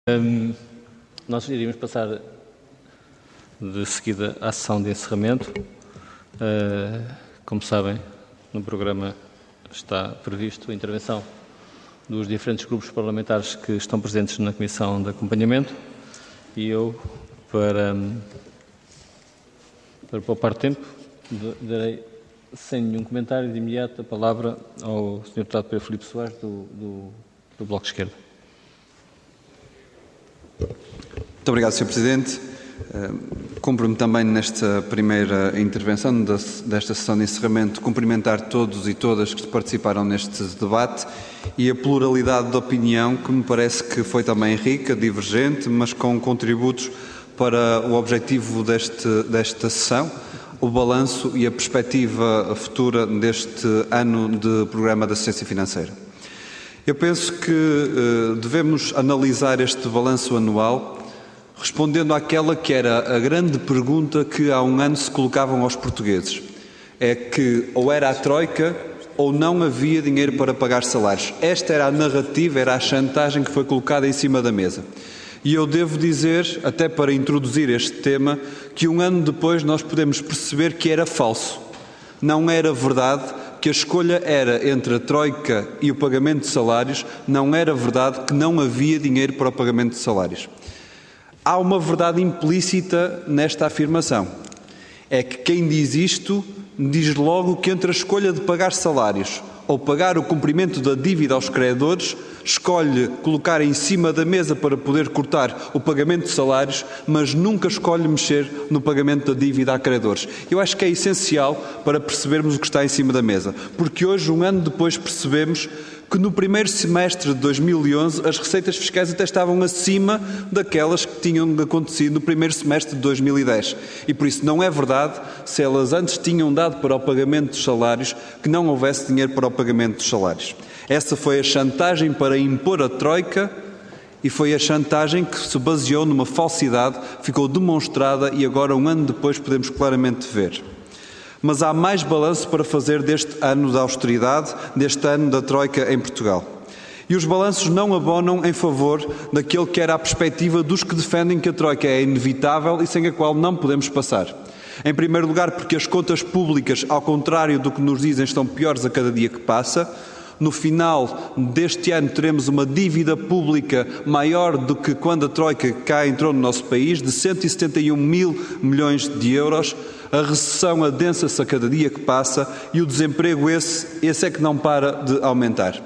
Nós iríamos passar de seguida à sessão de encerramento. Como sabem, no programa está previsto a intervenção dos diferentes grupos parlamentares que estão presentes na Comissão de Acompanhamento e eu, para poupar tempo, darei, sem nenhum comentário, de imediato a palavra ao Sr. Deputado Pedro Filipe Soares, do Bloco de Esquerda. Muito obrigado, Sr. Presidente. Cumpro-me também nesta primeira intervenção desta sessão de encerramento cumprimentar todos e todas que participaram neste debate e a pluralidade de opinião que me parece que foi também rica, divergente, mas com contributos para o objetivo desta sessão, o balanço e a perspectiva futura deste ano de Programa de Assistência Financeira. Eu penso que devemos analisar este balanço anual respondendo àquela que era a grande pergunta que há um ano se colocavam aos portugueses. É que ou era a Troika ou não havia dinheiro para pagar salários. Esta era a narrativa, era a chantagem que foi colocada em cima da mesa. E eu devo dizer, até para introduzir este tema, que um ano depois nós podemos perceber que era falso. Não era verdade, que a escolha era entre a Troika e o pagamento de salários, não era verdade que não havia dinheiro para o pagamento de salários. Há uma verdade implícita nesta afirmação. É que quem diz isto diz logo que entre a escolha de pagar salários ou pagar o cumprimento da dívida aos credores, escolhe colocar em cima da mesa para poder cortar o pagamento de salários, mas nunca escolhe mexer no pagamento da dívida a credores. Eu acho que é essencial para percebermos o que está em cima da mesa, porque hoje, um ano depois, percebemos que no primeiro semestre de 2011 as receitas fiscais até estavam acima daquelas que tinham acontecido no primeiro semestre de 2010. E por isso não é verdade, se elas antes tinham dado para o pagamento dos salários, que não houvesse dinheiro para o pagamento dos salários. Essa foi a chantagem para impor a Troika e foi a chantagem que se baseou numa falsidade, ficou demonstrada e agora, um ano depois, podemos claramente ver. Mas há mais balanço para fazer deste ano da austeridade, deste ano da Troika em Portugal. E os balanços não abonam em favor daquele que era a perspectiva dos que defendem que a Troika é inevitável e sem a qual não podemos passar. Em primeiro lugar, porque as contas públicas, ao contrário do que nos dizem, estão piores a cada dia que passa. No final deste ano teremos uma dívida pública maior do que quando a Troika cá entrou no nosso país, de 171 mil milhões de euros. A recessão adensa-se a cada dia que passa e o desemprego esse é que não para de aumentar.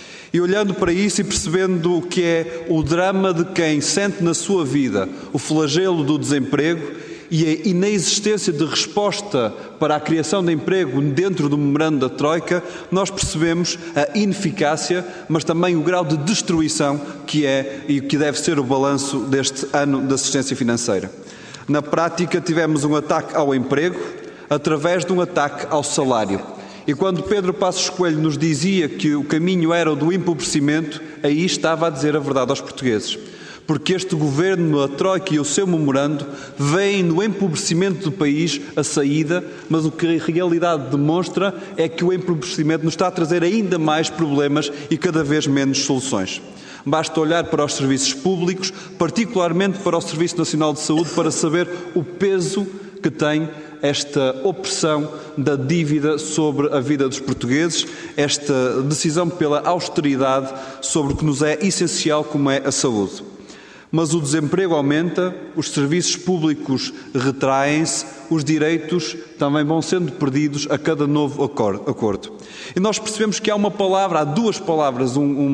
E olhando para isso e percebendo o que é o drama de quem sente na sua vida o flagelo do desemprego e a inexistência de resposta para a criação de emprego dentro do memorando da Troika, nós percebemos a ineficácia, mas também o grau de destruição que é e que deve ser o balanço deste ano de assistência financeira. Na prática, tivemos um ataque ao emprego através de um ataque ao salário. E quando Pedro Passos Coelho nos dizia que o caminho era o do empobrecimento, aí estava a dizer a verdade aos portugueses. Porque este governo, a Troika e o seu memorando veem no empobrecimento do país a saída, mas o que a realidade demonstra é que o empobrecimento nos está a trazer ainda mais problemas e cada vez menos soluções. Basta olhar para os serviços públicos, particularmente para o Serviço Nacional de Saúde, para saber o peso que tem esta opressão da dívida sobre a vida dos portugueses, esta decisão pela austeridade sobre o que nos é essencial, como é a saúde. Mas o desemprego aumenta, os serviços públicos retraem-se, os direitos também vão sendo perdidos a cada novo acordo. E nós percebemos que há uma palavra, há duas palavras,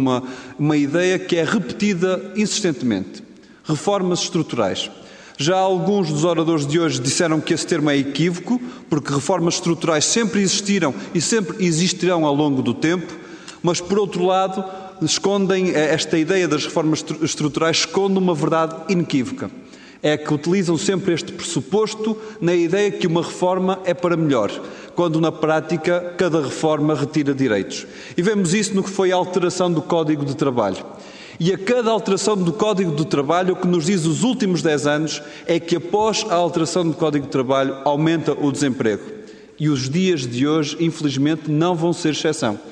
uma ideia que é repetida insistentemente. Reformas estruturais. Já alguns dos oradores de hoje disseram que esse termo é equívoco, porque reformas estruturais sempre existiram e sempre existirão ao longo do tempo, mas por outro lado, esta ideia das reformas estruturais esconde uma verdade inequívoca. É que utilizam sempre este pressuposto na ideia que uma reforma é para melhor, quando na prática cada reforma retira direitos. E vemos isso no que foi a alteração do Código de Trabalho. E a cada alteração do Código do Trabalho, o que nos diz os últimos 10 anos é que após a alteração do Código de Trabalho aumenta o desemprego. E os dias de hoje, infelizmente, não vão ser exceção.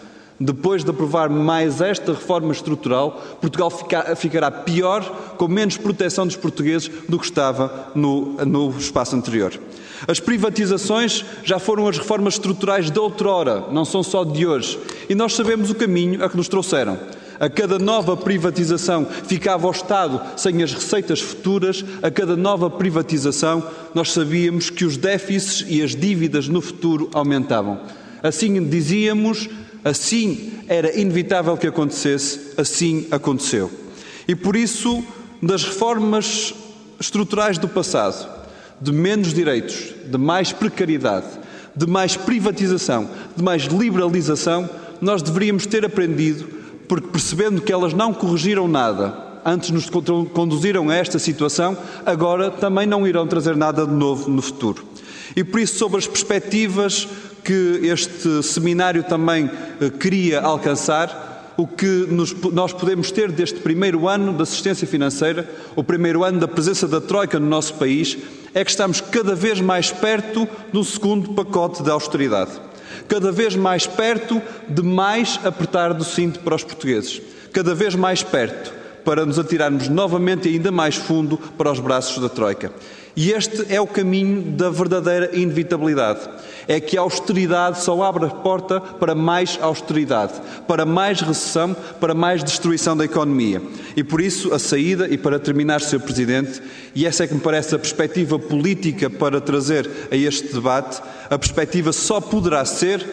Depois de aprovar mais esta reforma estrutural, Portugal ficará pior, com menos proteção dos portugueses do que estava no espaço anterior. As privatizações já foram as reformas estruturais de outrora, não são só de hoje. E nós sabemos o caminho a que nos trouxeram. A cada nova privatização ficava o Estado sem as receitas futuras, a cada nova privatização nós sabíamos que os déficits e as dívidas no futuro aumentavam. Assim dizíamos, assim era inevitável que acontecesse, assim aconteceu. E por isso, das reformas estruturais do passado, de menos direitos, de mais precariedade, de mais privatização, de mais liberalização, nós deveríamos ter aprendido, porque percebendo que elas não corrigiram nada, antes nos conduziram a esta situação, agora também não irão trazer nada de novo no futuro. E por isso, sobre as perspectivas que este seminário também queria alcançar, o que nós podemos ter deste primeiro ano de assistência financeira, o primeiro ano da presença da Troika no nosso país, é que estamos cada vez mais perto do segundo pacote de austeridade. Cada vez mais perto de mais apertar do cinto para os portugueses. Cada vez mais perto para nos atirarmos novamente ainda mais fundo para os braços da Troika. E este é o caminho da verdadeira inevitabilidade. É que a austeridade só abre a porta para mais austeridade, para mais recessão, para mais destruição da economia. E por isso a saída, e para terminar, Sr. Presidente, e essa é que me parece a perspectiva política para trazer a este debate, a perspectiva só poderá ser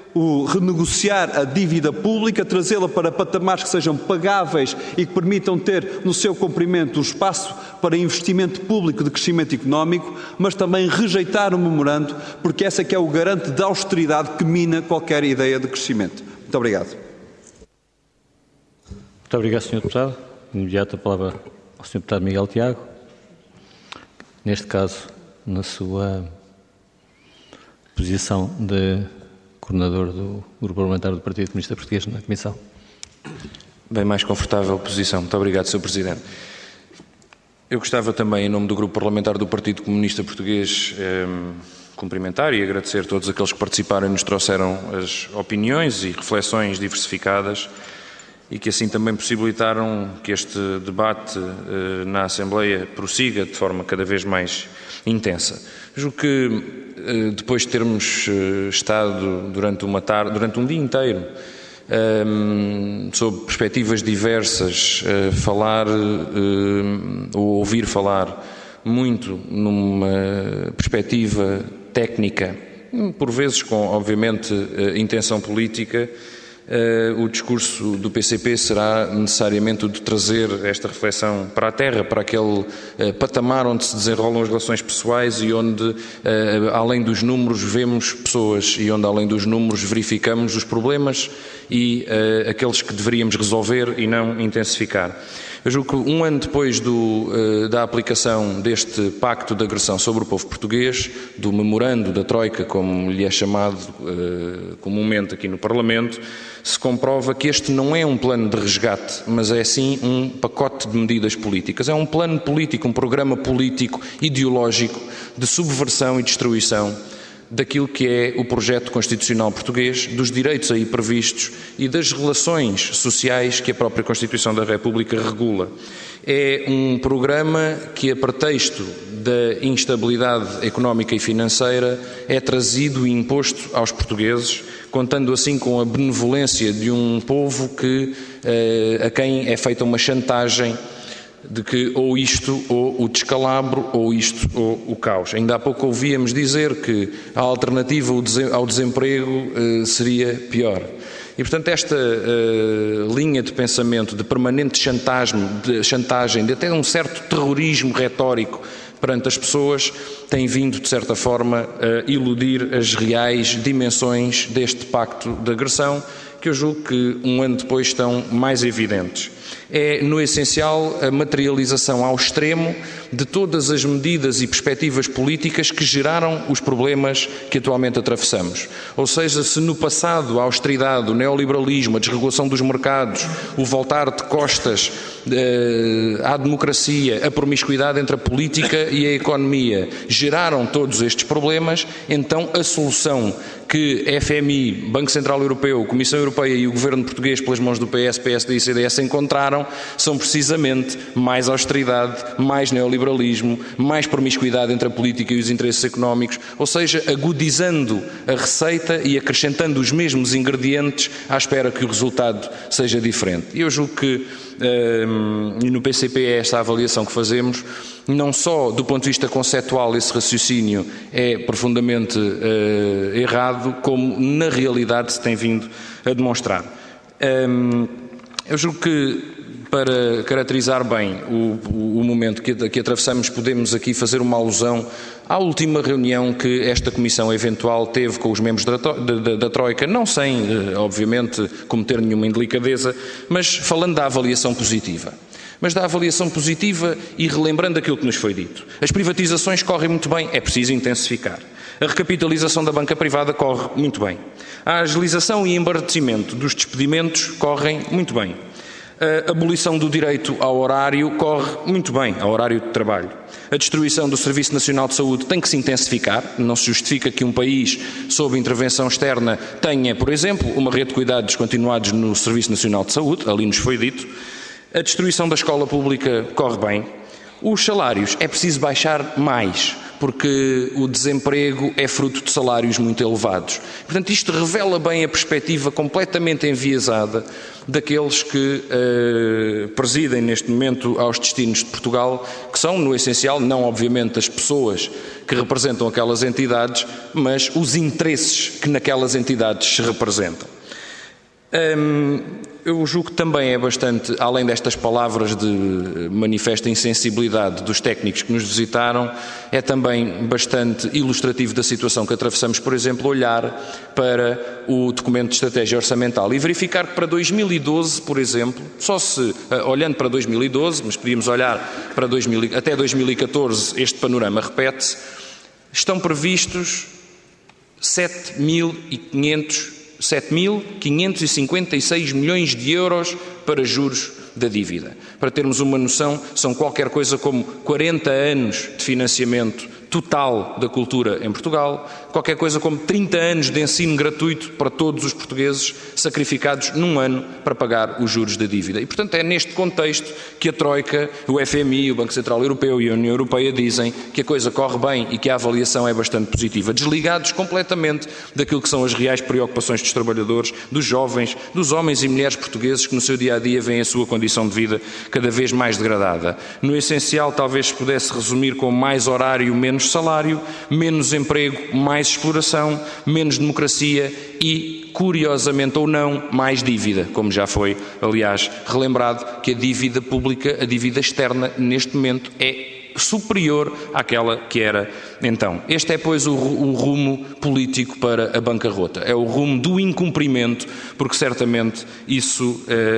o renegociar a dívida pública, trazê-la para patamares que sejam pagáveis e que permitam ter no seu cumprimento o espaço para investimento público de crescimento económico, mas também rejeitar o memorando, porque essa é que é o garante da austeridade que mina qualquer ideia de crescimento. Muito obrigado. Muito obrigado, Sr. Deputado. Imediato a palavra ao Sr. Deputado Miguel Tiago. Neste caso, na sua posição de coordenador do Grupo Parlamentar do Partido Comunista Português na Comissão. Bem mais confortável posição. Muito obrigado, Sr. Presidente. Eu gostava também, em nome do Grupo Parlamentar do Partido Comunista Português, cumprimentar e agradecer a todos aqueles que participaram e nos trouxeram as opiniões e reflexões diversificadas e que assim também possibilitaram que este debate na Assembleia prossiga de forma cada vez mais intensa. Julgo que depois de termos estado durante um dia inteiro, sob perspectivas diversas, falar ou ouvir falar muito numa perspectiva técnica, por vezes com, obviamente, intenção política, o discurso do PCP será necessariamente o de trazer esta reflexão para a terra, para aquele patamar onde se desenrolam as relações pessoais e onde, além dos números, vemos pessoas e onde, além dos números, verificamos os problemas e aqueles que deveríamos resolver e não intensificar. Eu julgo que um ano depois da aplicação deste pacto de agressão sobre o povo português, do memorando da Troika, como lhe é chamado comumente aqui no Parlamento, se comprova que este não é um plano de resgate, mas é sim um pacote de medidas políticas. É um plano político, um programa político, ideológico, de subversão e destruição daquilo que é o projeto constitucional português, dos direitos aí previstos e das relações sociais que a própria Constituição da República regula. É um programa que, a pretexto da instabilidade económica e financeira, é trazido e imposto aos portugueses, contando assim com a benevolência de um povo a quem é feita uma chantagem de que ou isto ou o descalabro, ou isto ou o caos. Ainda há pouco ouvíamos dizer que a alternativa ao desemprego seria pior. E, portanto, esta linha de pensamento de permanente chantagem, de até um certo terrorismo retórico perante as pessoas, tem vindo, de certa forma, a iludir as reais dimensões deste pacto de agressão, que eu julgo que um ano depois estão mais evidentes. É, no essencial, a materialização ao extremo de todas as medidas e perspectivas políticas que geraram os problemas que atualmente atravessamos. Ou seja, se no passado a austeridade, o neoliberalismo, a desregulação dos mercados, o voltar de costas à democracia, a promiscuidade entre a política e a economia geraram todos estes problemas, então a solução que FMI, Banco Central Europeu, Comissão Europeia e o Governo português, pelas mãos do PS, PSD e CDS, encontraram são precisamente mais austeridade, mais neoliberalismo, mais promiscuidade entre a política e os interesses económicos, ou seja, agudizando a receita e acrescentando os mesmos ingredientes à espera que o resultado seja diferente. E eu julgo que no PCP é esta a avaliação que fazemos. Não só do ponto de vista conceptual esse raciocínio é profundamente errado, como na realidade se tem vindo a demonstrar. Eu julgo que, para caracterizar bem o momento que atravessamos, podemos aqui fazer uma alusão à última reunião que esta Comissão eventual teve com os membros da Troika, não sem, obviamente, cometer nenhuma indelicadeza, mas falando da avaliação positiva. Mas da avaliação positiva e relembrando aquilo que nos foi dito. As privatizações correm muito bem, é preciso intensificar. A recapitalização da banca privada corre muito bem. A agilização e embarquecimento dos despedimentos correm muito bem. A abolição do direito ao horário corre muito bem, ao horário de trabalho. A destruição do Serviço Nacional de Saúde tem que se intensificar. Não se justifica que um país sob intervenção externa tenha, por exemplo, uma rede de cuidados continuados no Serviço Nacional de Saúde, ali nos foi dito. A destruição da escola pública corre bem. Os salários é preciso baixar mais, porque o desemprego é fruto de salários muito elevados. Portanto, isto revela bem a perspectiva completamente enviesada daqueles que presidem neste momento aos destinos de Portugal, que são, no essencial, não obviamente as pessoas que representam aquelas entidades, mas os interesses que naquelas entidades se representam. Eu julgo que também é bastante, além destas palavras de manifesta insensibilidade dos técnicos que nos visitaram, é também bastante ilustrativo da situação que atravessamos, por exemplo, olhar para o documento de estratégia orçamental e verificar que para 2012, por exemplo, olhando para 2012, mas podíamos olhar para até 2014, este panorama repete-se, estão previstos 7.556 milhões de euros para juros da dívida. Para termos uma noção, são qualquer coisa como 40 anos de financiamento total da cultura em Portugal, qualquer coisa como 30 anos de ensino gratuito para todos os portugueses, sacrificados num ano para pagar os juros da dívida. E, portanto, é neste contexto que a Troika, o FMI, o Banco Central Europeu e a União Europeia dizem que a coisa corre bem e que a avaliação é bastante positiva, desligados completamente daquilo que são as reais preocupações dos trabalhadores, dos jovens, dos homens e mulheres portugueses que no seu dia-a-dia veem a sua condição de vida cada vez mais degradada. No essencial, talvez se pudesse resumir com mais horário, menos salário, menos emprego, mais exploração, menos democracia e, curiosamente ou não, mais dívida, como já foi, aliás, relembrado que a dívida pública, a dívida externa, neste momento é superior àquela que era então. Este é, pois, o rumo político para a bancarrota. É o rumo do incumprimento, porque certamente isso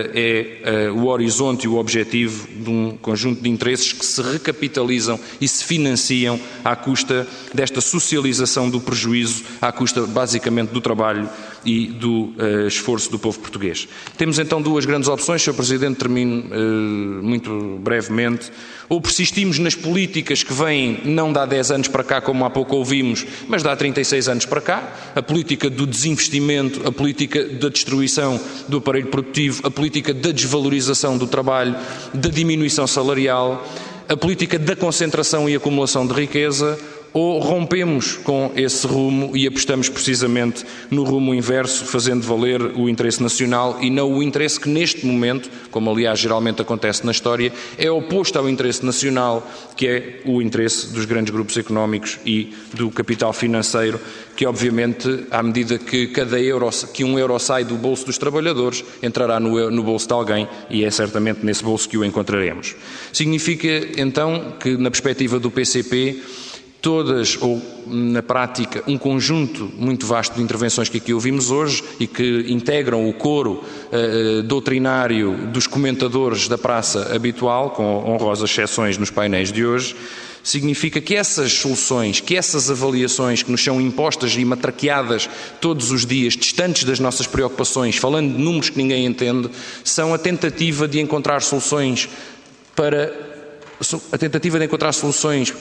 é o horizonte e o objetivo de um conjunto de interesses que se recapitalizam e se financiam à custa desta socialização do prejuízo, à custa, basicamente, do trabalho e do esforço do povo português. Temos então duas grandes opções, Sr. Presidente, termino muito brevemente. Ou persistimos nas políticas que vêm não de há 10 anos para cá, como há pouco ouvimos, mas de há 36 anos para cá, a política do desinvestimento, a política da destruição do aparelho produtivo, a política da desvalorização do trabalho, da diminuição salarial, a política da concentração e acumulação de riqueza, ou rompemos com esse rumo e apostamos precisamente no rumo inverso, fazendo valer o interesse nacional e não o interesse que neste momento, como aliás geralmente acontece na história, é oposto ao interesse nacional, que é o interesse dos grandes grupos económicos e do capital financeiro, que obviamente, à medida que um euro sai do bolso dos trabalhadores, entrará no bolso de alguém e é certamente nesse bolso que o encontraremos. Significa então que, na perspectiva do PCP, todas, ou na prática, um conjunto muito vasto de intervenções que aqui ouvimos hoje e que integram o coro doutrinário dos comentadores da praça habitual, com honrosas exceções nos painéis de hoje, significa que essas soluções, que essas avaliações que nos são impostas e matraqueadas todos os dias, distantes das nossas preocupações, falando de números que ninguém entende, são a tentativa de encontrar soluções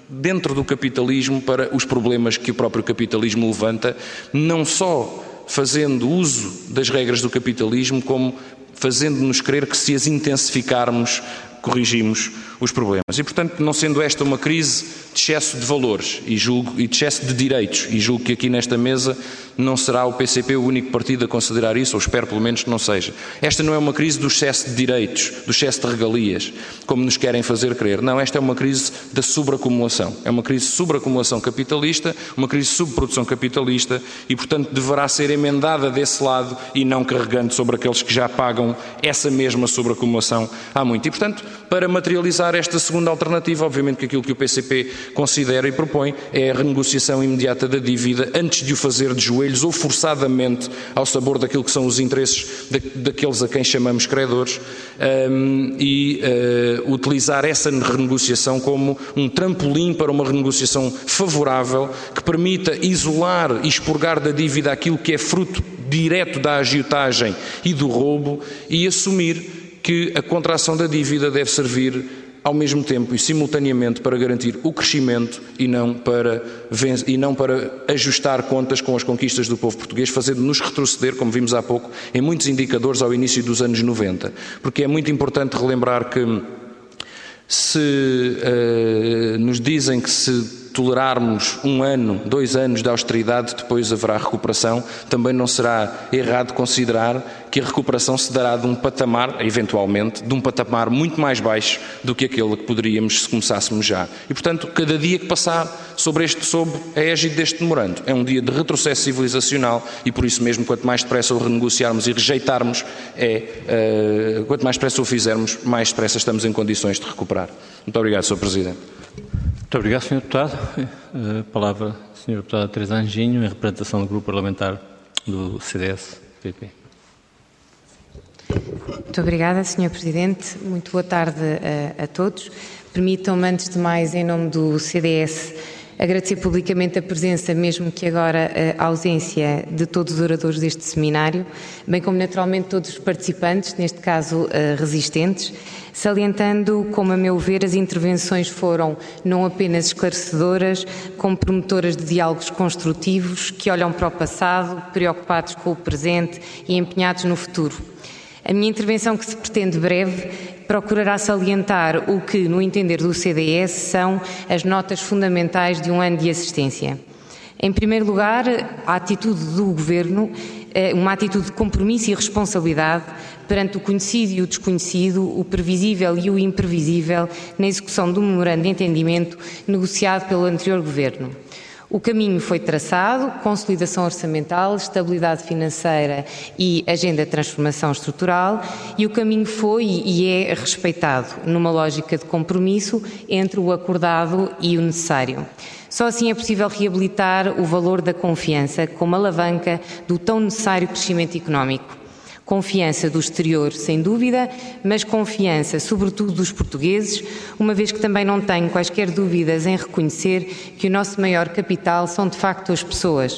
dentro do capitalismo para os problemas que o próprio capitalismo levanta, não só fazendo uso das regras do capitalismo, como fazendo-nos crer que, se as intensificarmos, corrigimos os problemas. E, portanto, não sendo esta uma crise de excesso de valores e de excesso de direitos, e julgo que aqui nesta mesa não será o PCP o único partido a considerar isso, ou espero pelo menos que não seja. Esta não é uma crise do excesso de direitos, do excesso de regalias, como nos querem fazer crer. Não, esta é uma crise da sobreacumulação. É uma crise de sobreacumulação capitalista, uma crise de subprodução capitalista e, portanto, deverá ser emendada desse lado e não carregando sobre aqueles que já pagam essa mesma sobreacumulação há muito. E, portanto, para materializar esta segunda alternativa, obviamente que aquilo que o PCP considera e propõe é a renegociação imediata da dívida antes de o fazer de joelhos ou forçadamente ao sabor daquilo que são os interesses daqueles a quem chamamos credores e utilizar essa renegociação como um trampolim para uma renegociação favorável que permita isolar e expurgar da dívida aquilo que é fruto direto da agiotagem e do roubo e assumir que a contração da dívida deve servir ao mesmo tempo e simultaneamente para garantir o crescimento e não para ajustar contas com as conquistas do povo português, fazendo-nos retroceder, como vimos há pouco, em muitos indicadores ao início dos anos 90. Porque é muito importante relembrar que se nos dizem que se tolerarmos 1 ano, 2 anos de austeridade, depois haverá recuperação, também não será errado considerar que a recuperação se dará de um patamar, eventualmente, de um patamar muito mais baixo do que aquele que poderíamos se começássemos já. E, portanto, cada dia que passar sob a égide deste memorando é um dia de retrocesso civilizacional e, por isso mesmo, quanto mais depressa o renegociarmos e rejeitarmos, quanto mais depressa o fizermos, mais depressa estamos em condições de recuperar. Muito obrigado, Sr. Presidente. Muito obrigado, Sr. Deputado. A palavra, Sr. Deputada Teresa Anjinho, em representação do Grupo Parlamentar do CDS-PP. Muito obrigada, Sr. Presidente. Muito boa tarde a todos. Permitam-me, antes de mais, em nome do CDS, agradecer publicamente a presença, mesmo que agora a ausência, de todos os oradores deste seminário, bem como naturalmente todos os participantes, neste caso resistentes, salientando como, a meu ver, as intervenções foram não apenas esclarecedoras, como promotoras de diálogos construtivos que olham para o passado, preocupados com o presente e empenhados no futuro. A minha intervenção, que se pretende breve, procurará salientar o que, no entender do CDS, são as notas fundamentais de um ano de assistência. Em primeiro lugar, a atitude do Governo, uma atitude de compromisso e responsabilidade perante o conhecido e o desconhecido, o previsível e o imprevisível, na execução do memorando de entendimento negociado pelo anterior Governo. O caminho foi traçado, consolidação orçamental, estabilidade financeira e agenda de transformação estrutural, e o caminho foi e é respeitado, numa lógica de compromisso entre o acordado e o necessário. Só assim é possível reabilitar o valor da confiança como alavanca do tão necessário crescimento económico. Confiança do exterior, sem dúvida, mas confiança, sobretudo, dos portugueses, uma vez que também não tenho quaisquer dúvidas em reconhecer que o nosso maior capital são, de facto, as pessoas.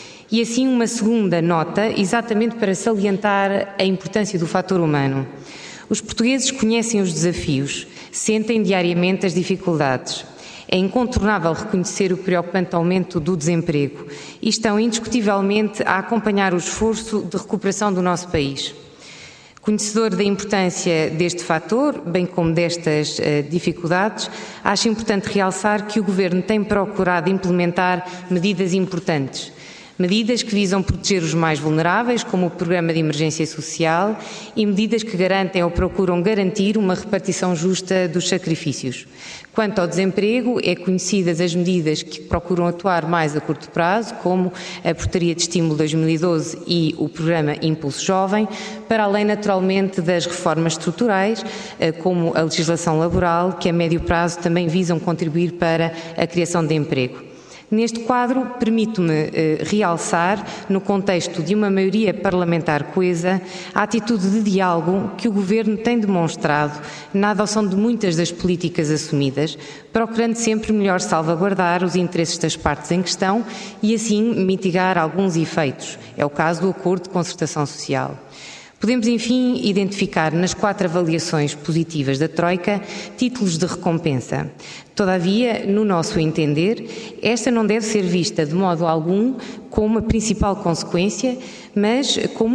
E assim uma segunda nota, exatamente para salientar a importância do fator humano. Os portugueses conhecem os desafios, sentem diariamente as dificuldades. É incontornável reconhecer o preocupante aumento do desemprego e estão indiscutivelmente a acompanhar o esforço de recuperação do nosso país. Conhecedor da importância deste fator, bem como destas dificuldades, acho importante realçar que o Governo tem procurado implementar medidas importantes. Medidas que visam proteger os mais vulneráveis, como o Programa de Emergência Social, e medidas que garantem ou procuram garantir uma repartição justa dos sacrifícios. Quanto ao desemprego, é conhecidas as medidas que procuram atuar mais a curto prazo, como a Portaria de Estímulo 2012 e o Programa Impulso Jovem, para além, naturalmente, das reformas estruturais, como a legislação laboral, que a médio prazo também visam contribuir para a criação de emprego. Neste quadro, permito-me realçar, no contexto de uma maioria parlamentar coesa, a atitude de diálogo que o Governo tem demonstrado na adoção de muitas das políticas assumidas, procurando sempre melhor salvaguardar os interesses das partes em questão e, assim, mitigar alguns efeitos. É o caso do Acordo de Concertação Social. Podemos, enfim, identificar nas 4 avaliações positivas da Troika títulos de recompensa. Todavia, no nosso entender, esta não deve ser vista de modo algum como a principal consequência, mas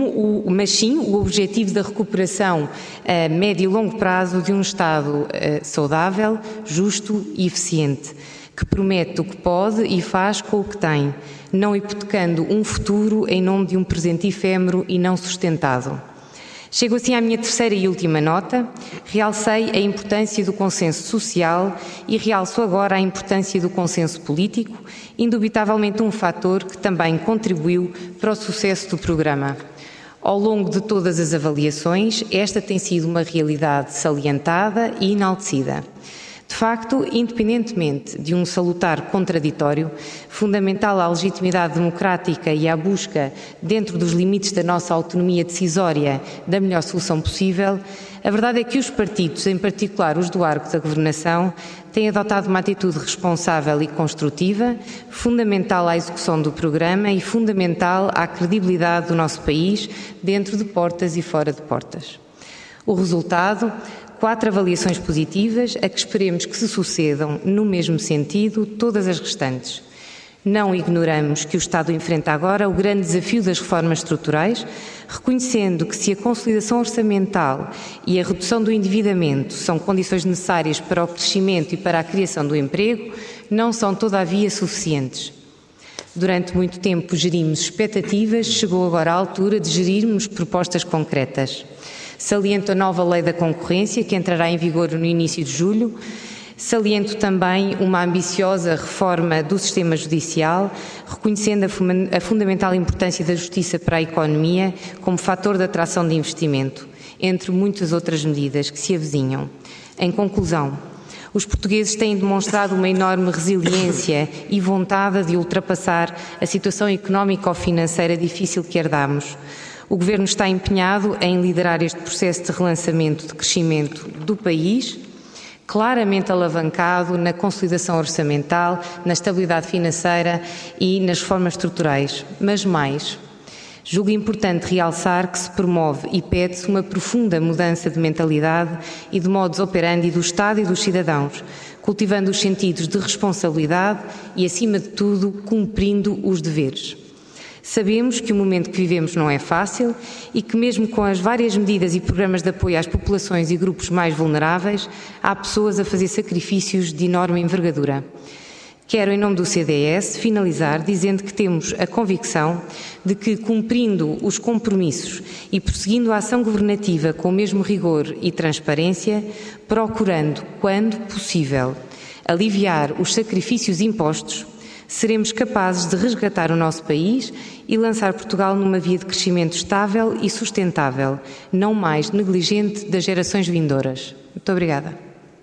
sim o objetivo da recuperação a médio e longo prazo de um Estado saudável, justo e eficiente, que promete o que pode e faz com o que tem, não hipotecando um futuro em nome de um presente efêmero e não sustentado. Chego assim à minha terceira e última nota. Realcei a importância do consenso social e realço agora a importância do consenso político, indubitavelmente um fator que também contribuiu para o sucesso do programa. Ao longo de todas as avaliações, esta tem sido uma realidade salientada e enaltecida. De facto, independentemente de um salutar contraditório, fundamental à legitimidade democrática e à busca, dentro dos limites da nossa autonomia decisória, da melhor solução possível, a verdade é que os partidos, em particular os do arco da governação, têm adotado uma atitude responsável e construtiva, fundamental à execução do programa e fundamental à credibilidade do nosso país, dentro de portas e fora de portas. O resultado: 4 avaliações positivas, a que esperemos que se sucedam, no mesmo sentido, todas as restantes. Não ignoramos que o Estado enfrenta agora o grande desafio das reformas estruturais, reconhecendo que se a consolidação orçamental e a redução do endividamento são condições necessárias para o crescimento e para a criação do emprego, não são todavia suficientes. Durante muito tempo gerimos expectativas, chegou agora a altura de gerirmos propostas concretas. Saliento a nova lei da concorrência, que entrará em vigor no início de julho. Saliento também uma ambiciosa reforma do sistema judicial, reconhecendo a fundamental importância da justiça para a economia como fator de atração de investimento, entre muitas outras medidas que se avizinham. Em conclusão, os portugueses têm demonstrado uma enorme resiliência e vontade de ultrapassar a situação económica ou financeira difícil que herdamos. O Governo está empenhado em liderar este processo de relançamento de crescimento do país, claramente alavancado na consolidação orçamental, na estabilidade financeira e nas reformas estruturais. Mas mais, julgo importante realçar que se promove e pede-se uma profunda mudança de mentalidade e de modus operandi do Estado e dos cidadãos, cultivando os sentidos de responsabilidade e, acima de tudo, cumprindo os deveres. Sabemos que o momento que vivemos não é fácil e que, mesmo com as várias medidas e programas de apoio às populações e grupos mais vulneráveis, há pessoas a fazer sacrifícios de enorme envergadura. Quero, em nome do CDS, finalizar dizendo que temos a convicção de que, cumprindo os compromissos e prosseguindo a ação governativa com o mesmo rigor e transparência, procurando, quando possível, aliviar os sacrifícios impostos, seremos capazes de resgatar o nosso país e lançar Portugal numa via de crescimento estável e sustentável, não mais negligente das gerações vindouras. Muito obrigada.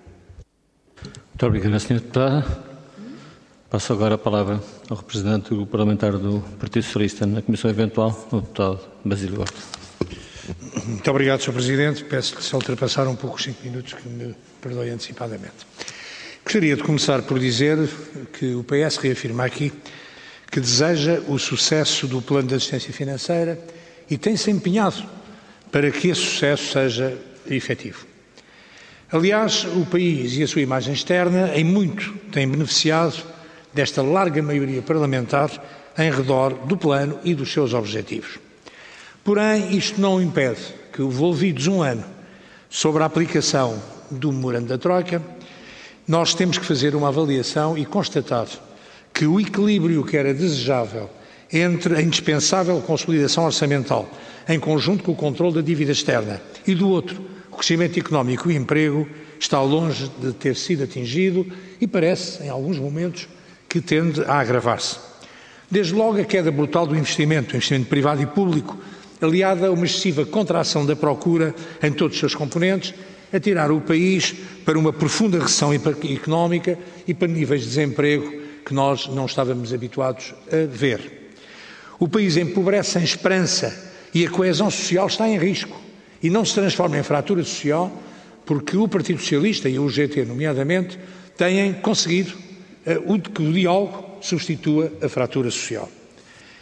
Muito obrigada, Sra. Deputada. Passo agora a palavra ao representante do Grupo Parlamentar do Partido Socialista na Comissão Eventual, o deputado Basílio Horta. Muito obrigado, Sr. Presidente. Peço-lhe se ultrapassar um pouco os 5 minutos, que me perdoe antecipadamente. Gostaria de começar por dizer que o PS reafirma aqui que deseja o sucesso do Plano de Assistência Financeira e tem-se empenhado para que esse sucesso seja efetivo. Aliás, o país e a sua imagem externa, em muito, têm beneficiado desta larga maioria parlamentar em redor do plano e dos seus objetivos. Porém, isto não impede que, envolvidos um ano sobre a aplicação do memorando da Troika, nós temos que fazer uma avaliação e constatar que o equilíbrio que era desejável entre a indispensável consolidação orçamental, em conjunto com o controle da dívida externa, e do outro, o crescimento económico e o emprego, está longe de ter sido atingido e parece, em alguns momentos, que tende a agravar-se. Desde logo a queda brutal do investimento privado e público, aliada a uma excessiva contração da procura em todos os seus componentes, a tirar o país para uma profunda recessão económica e para níveis de desemprego que nós não estávamos habituados a ver. O país empobrece em esperança e a coesão social está em risco e não se transforma em fratura social porque o Partido Socialista e o UGT, nomeadamente, têm conseguido que o diálogo substitua a fratura social.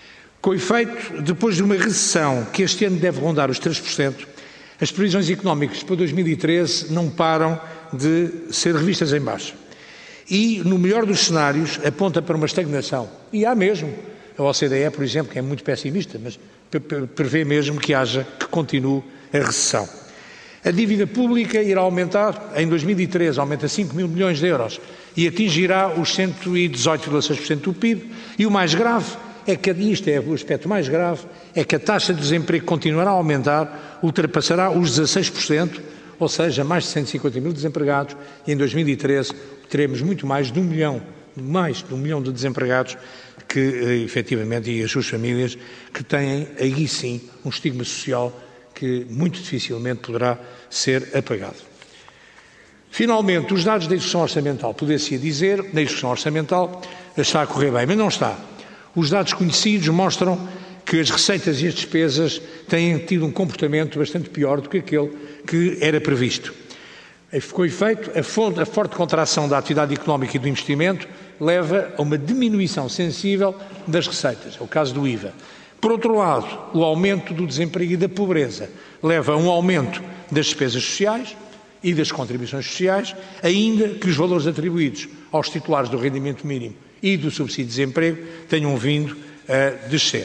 Com efeito, depois de uma recessão que este ano deve rondar os 3%, as previsões económicas para 2013 não param de ser revistas em baixo. E, no melhor dos cenários, aponta para uma estagnação. E há mesmo. A OCDE, por exemplo, que é muito pessimista, mas prevê mesmo que continue a recessão. A dívida pública irá aumentar, em 2013 aumenta 5 mil milhões de euros e atingirá os 118,6% do PIB. E o mais grave é que, isto é o aspecto mais grave, é que a taxa de desemprego continuará a aumentar, ultrapassará os 16%, ou seja, mais de 150 mil desempregados, e em 2013 teremos muito mais de 1 milhão de desempregados que, efetivamente, e as suas famílias, que têm aí sim um estigma social que muito dificilmente poderá ser apagado. Finalmente, os dados da execução orçamental, poder-se dizer, na execução orçamental está a correr bem, mas não está. Os dados conhecidos mostram que as receitas e as despesas têm tido um comportamento bastante pior do que aquele que era previsto. Com efeito, a forte contração da atividade económica e do investimento leva a uma diminuição sensível das receitas, é o caso do IVA. Por outro lado, o aumento do desemprego e da pobreza leva a um aumento das despesas sociais e das contribuições sociais, ainda que os valores atribuídos aos titulares do rendimento mínimo e do subsídio de desemprego tenham vindo a descer.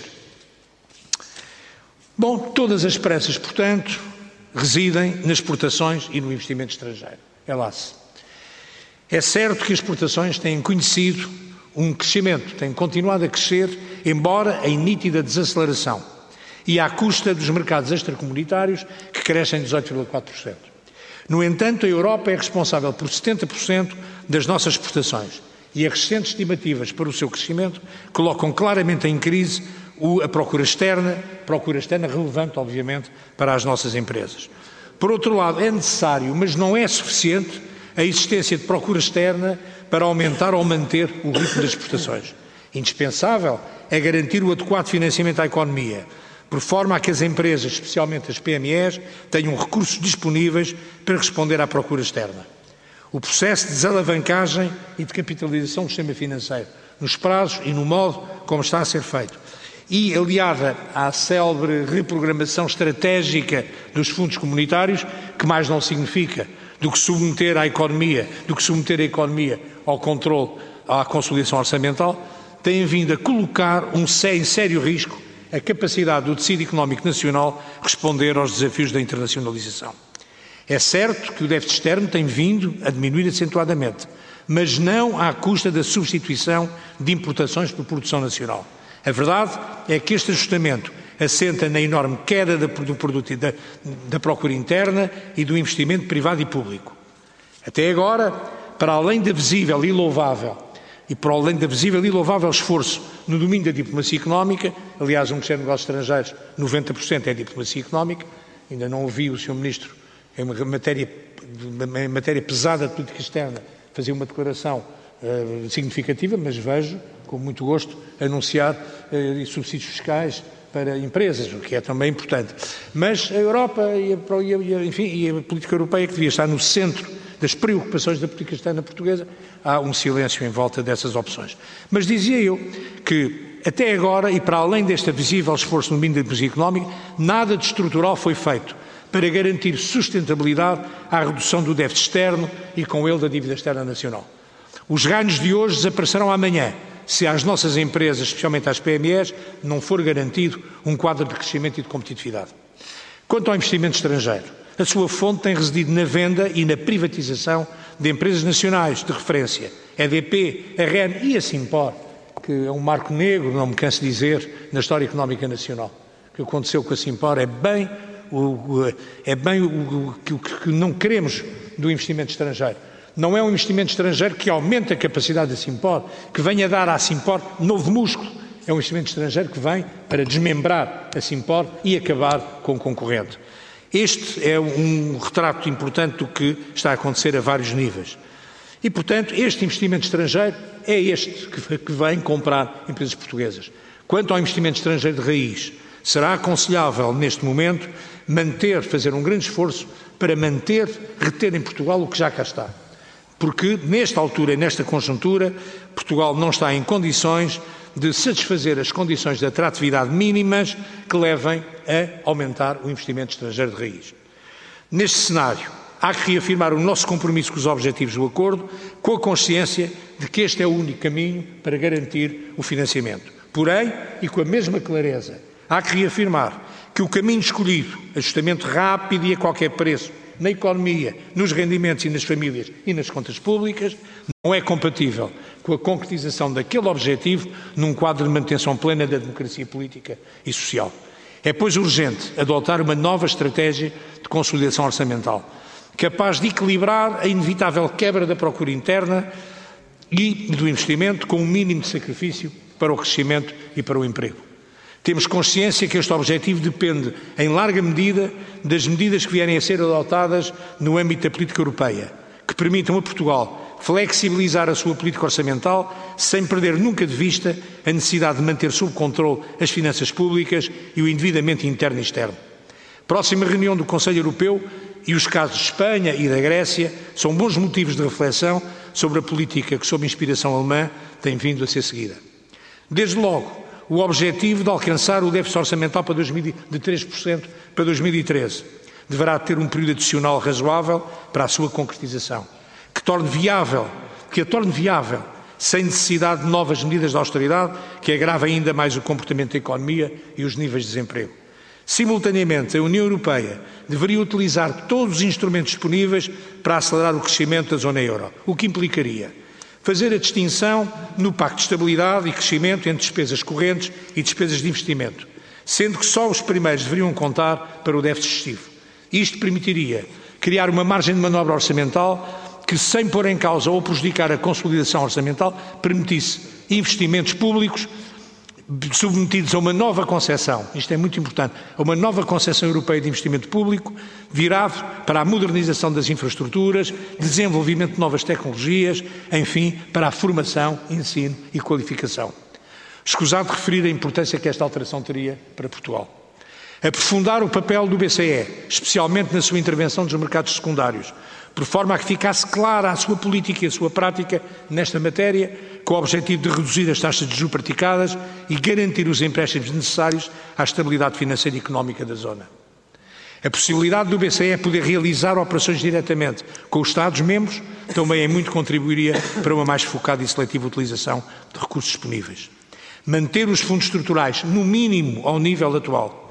Bom, todas as esperanças, portanto, residem nas exportações e no investimento estrangeiro. É certo que as exportações têm conhecido um crescimento, têm continuado a crescer, embora em nítida desaceleração, e à custa dos mercados extracomunitários, que crescem 18,4%. No entanto, a Europa é responsável por 70% das nossas exportações, e as recentes estimativas para o seu crescimento colocam claramente em crise a procura externa relevante, obviamente, para as nossas empresas. Por outro lado, é necessário, mas não é suficiente, a existência de procura externa para aumentar ou manter o ritmo das exportações. Indispensável é garantir o adequado financiamento à economia, por forma a que as empresas, especialmente as PMEs, tenham recursos disponíveis para responder à procura externa. O processo de desalavancagem e de capitalização do sistema financeiro, nos prazos e no modo como está a ser feito, e aliada à célebre reprogramação estratégica dos fundos comunitários, que mais não significa do que submeter a economia ao controle, à consolidação orçamental, têm vindo a colocar em sério risco a capacidade do tecido económico nacional responder aos desafios da internacionalização. É certo que o déficit externo tem vindo a diminuir acentuadamente, mas não à custa da substituição de importações por produção nacional. A verdade é que este ajustamento assenta na enorme queda do produto e da procura interna e do investimento privado e público. Até agora, para além da visível e louvável esforço no domínio da diplomacia económica, aliás, o Ministério dos Negócios Estrangeiros, 90% é diplomacia económica, ainda não ouvi o Sr. Ministro, em matéria pesada de política externa, fazer uma declaração significativa, mas vejo, com muito gosto, anunciar subsídios fiscais para empresas, o que é também importante. Mas a Europa e a política europeia, que devia estar no centro das preocupações da política externa portuguesa, há um silêncio em volta dessas opções. Mas dizia eu que, até agora, e para além deste visível esforço no domínio da diplomacia económica, nada de estrutural foi feito para garantir sustentabilidade à redução do déficit externo e, com ele, da dívida externa nacional. Os ganhos de hoje desaparecerão amanhã, se às nossas empresas, especialmente às PMEs, não for garantido um quadro de crescimento e de competitividade. Quanto ao investimento estrangeiro, a sua fonte tem residido na venda e na privatização de empresas nacionais de referência, EDP, a REN e a Simpor, que é um marco negro, não me canso de dizer, na história económica nacional. O que aconteceu com a Simpor é bem o que não queremos do investimento estrangeiro. Não é um investimento estrangeiro que aumente a capacidade da Simpor, que venha dar à Simpor novo músculo. É um investimento estrangeiro que vem para desmembrar a Simpor e acabar com o concorrente. Este é um retrato importante do que está a acontecer a vários níveis. E, portanto, este investimento estrangeiro é este que vem comprar empresas portuguesas. Quanto ao investimento estrangeiro de raiz, será aconselhável, neste momento, fazer um grande esforço para reter em Portugal o que já cá está. Porque, nesta altura e nesta conjuntura, Portugal não está em condições de satisfazer as condições de atratividade mínimas que levem a aumentar o investimento estrangeiro de raiz. Neste cenário, há que reafirmar o nosso compromisso com os objetivos do acordo, com a consciência de que este é o único caminho para garantir o financiamento. Porém, e com a mesma clareza, há que reafirmar que o caminho escolhido, ajustamento rápido e a qualquer preço, na economia, nos rendimentos e nas famílias e nas contas públicas, não é compatível com a concretização daquele objetivo num quadro de manutenção plena da democracia política e social. É, pois, urgente adotar uma nova estratégia de consolidação orçamental, capaz de equilibrar a inevitável quebra da procura interna e do investimento com um mínimo de sacrifício para o crescimento e para o emprego. Temos consciência que este objetivo depende, em larga medida, das medidas que vierem a ser adotadas no âmbito da política europeia, que permitam a Portugal flexibilizar a sua política orçamental sem perder nunca de vista a necessidade de manter sob controle as finanças públicas e o endividamento interno e externo. Próxima reunião do Conselho Europeu e os casos de Espanha e da Grécia são bons motivos de reflexão sobre a política que, sob inspiração alemã, tem vindo a ser seguida. Desde logo, o objetivo de alcançar o déficit orçamental de 3% para 2013 deverá ter um período adicional razoável para a sua concretização, que a torne viável, sem necessidade de novas medidas de austeridade que agravem ainda mais o comportamento da economia e os níveis de desemprego. Simultaneamente, a União Europeia deveria utilizar todos os instrumentos disponíveis para acelerar o crescimento da zona euro, o que implicaria fazer a distinção no Pacto de Estabilidade e Crescimento entre despesas correntes e despesas de investimento, sendo que só os primeiros deveriam contar para o déficit excessivo. Isto permitiria criar uma margem de manobra orçamental que, sem pôr em causa ou prejudicar a consolidação orçamental, permitisse investimentos públicos submetidos a uma nova concepção, isto é muito importante, a uma nova concepção europeia de investimento público, virado para a modernização das infraestruturas, desenvolvimento de novas tecnologias, enfim, para a formação, ensino e qualificação. Escusado referir a importância que esta alteração teria para Portugal. Aprofundar o papel do BCE, especialmente na sua intervenção dos mercados secundários, por forma a que ficasse clara a sua política e a sua prática nesta matéria, com o objetivo de reduzir as taxas de juros praticadas e garantir os empréstimos necessários à estabilidade financeira e económica da zona. A possibilidade do BCE poder realizar operações diretamente com os Estados-membros também em muito contribuiria para uma mais focada e seletiva utilização de recursos disponíveis. Manter os fundos estruturais no mínimo ao nível atual,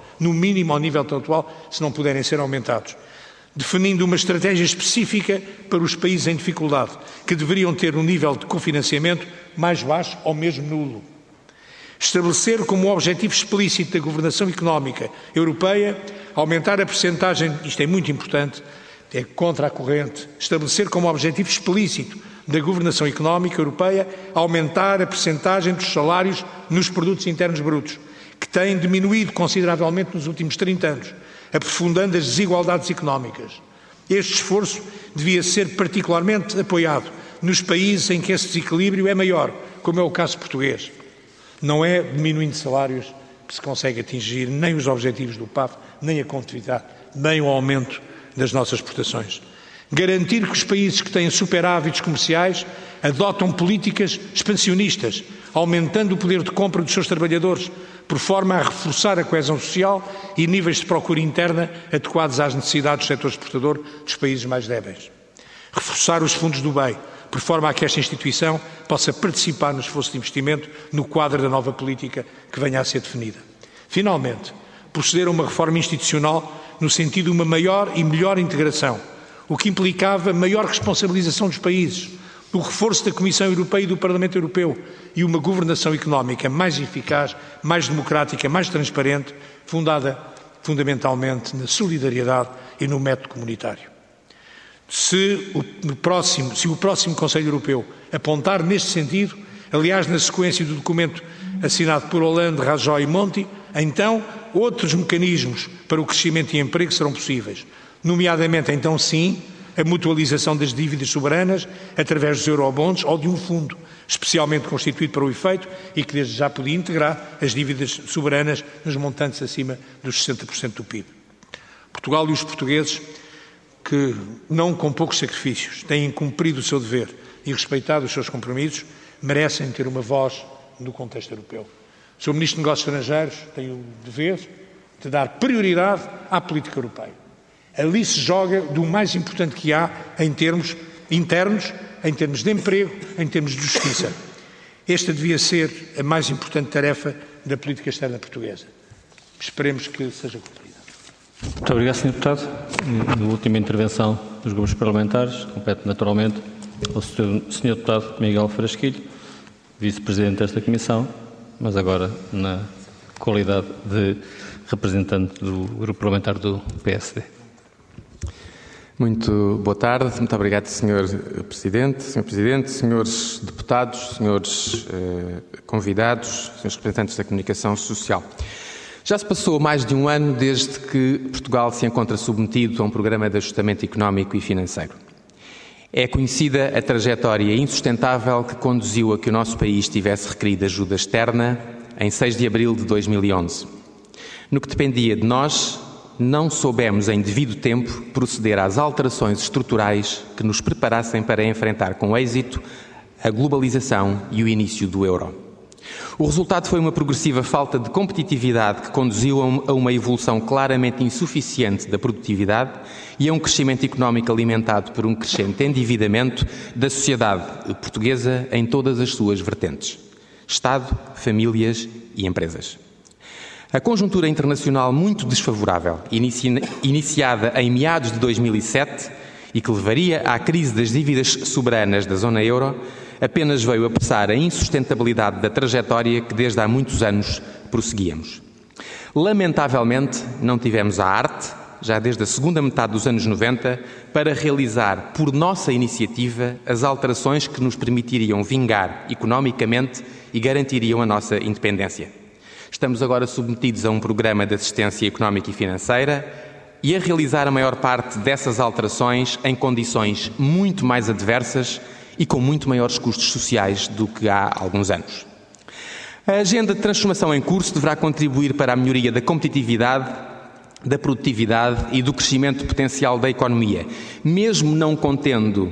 se não puderem ser aumentados, definindo uma estratégia específica para os países em dificuldade, que deveriam ter um nível de cofinanciamento mais baixo ou mesmo nulo. Estabelecer como objetivo explícito da governação económica europeia, aumentar a percentagem, isto é muito importante, é contra a corrente, estabelecer como objetivo explícito da governação económica europeia, aumentar a percentagem dos salários nos produtos internos brutos, que têm diminuído consideravelmente nos últimos 30 anos, aprofundando as desigualdades económicas. Este esforço devia ser particularmente apoiado nos países em que esse desequilíbrio é maior, como é o caso português. Não é diminuindo salários que se consegue atingir nem os objetivos do PAF, nem a competitividade, nem o aumento das nossas exportações. Garantir que os países que têm superávites comerciais adotam políticas expansionistas, aumentando o poder de compra dos seus trabalhadores, por forma a reforçar a coesão social e níveis de procura interna adequados às necessidades do setor exportador dos países mais débeis. Reforçar os fundos do BEI, por forma a que esta instituição possa participar no esforço de investimento no quadro da nova política que venha a ser definida. Finalmente, proceder a uma reforma institucional no sentido de uma maior e melhor integração, o que implicava maior responsabilização dos países, o reforço da Comissão Europeia e do Parlamento Europeu e uma governação económica mais eficaz, mais democrática, mais transparente, fundada fundamentalmente na solidariedade e no método comunitário. Se o próximo Conselho Europeu apontar neste sentido, aliás, na sequência do documento assinado por Hollande, Rajoy e Monti, então outros mecanismos para o crescimento e emprego serão possíveis, nomeadamente, então sim, a mutualização das dívidas soberanas através dos eurobonds ou de um fundo especialmente constituído para o efeito e que desde já podia integrar as dívidas soberanas nos montantes acima dos 60% do PIB. Portugal e os portugueses que, não com poucos sacrifícios, têm cumprido o seu dever e respeitado os seus compromissos, merecem ter uma voz no contexto europeu. O Sr. Ministro de Negócios Estrangeiros tem o dever de dar prioridade à política europeia. Ali se joga do mais importante que há em termos internos, em termos de emprego, em termos de justiça. Esta devia ser a mais importante tarefa da política externa portuguesa. Esperemos que seja cumprida. Muito obrigado, Sr. Deputado. A última intervenção dos grupos parlamentares compete naturalmente ao Sr. Deputado Miguel Frasquilho, Vice-Presidente desta Comissão, mas agora na qualidade de representante do Grupo Parlamentar do PSD. Muito boa tarde. Muito obrigado, Sr. Presidente, Senhores Deputados, Senhores convidados, Senhores representantes da comunicação social. Já se passou mais de um ano desde que Portugal se encontra submetido a um programa de ajustamento económico e financeiro. É conhecida a trajetória insustentável que conduziu a que o nosso país tivesse requerido ajuda externa em 6 de abril de 2011. No que dependia de nós, não soubemos em devido tempo proceder às alterações estruturais que nos preparassem para enfrentar com êxito a globalização e o início do euro. O resultado foi uma progressiva falta de competitividade que conduziu a uma evolução claramente insuficiente da produtividade e a um crescimento económico alimentado por um crescente endividamento da sociedade portuguesa em todas as suas vertentes: Estado, famílias e empresas. A conjuntura internacional muito desfavorável, iniciada em meados de 2007 e que levaria à crise das dívidas soberanas da zona euro, apenas veio apressar a insustentabilidade da trajetória que desde há muitos anos prosseguíamos. Lamentavelmente, não tivemos a arte, já desde a segunda metade dos anos 90, para realizar, por nossa iniciativa, as alterações que nos permitiriam vingar economicamente e garantiriam a nossa independência. Estamos agora submetidos a um programa de assistência económica e financeira e a realizar a maior parte dessas alterações em condições muito mais adversas e com muito maiores custos sociais do que há alguns anos. A agenda de transformação em curso deverá contribuir para a melhoria da competitividade, da produtividade e do crescimento potencial da economia, mesmo não contando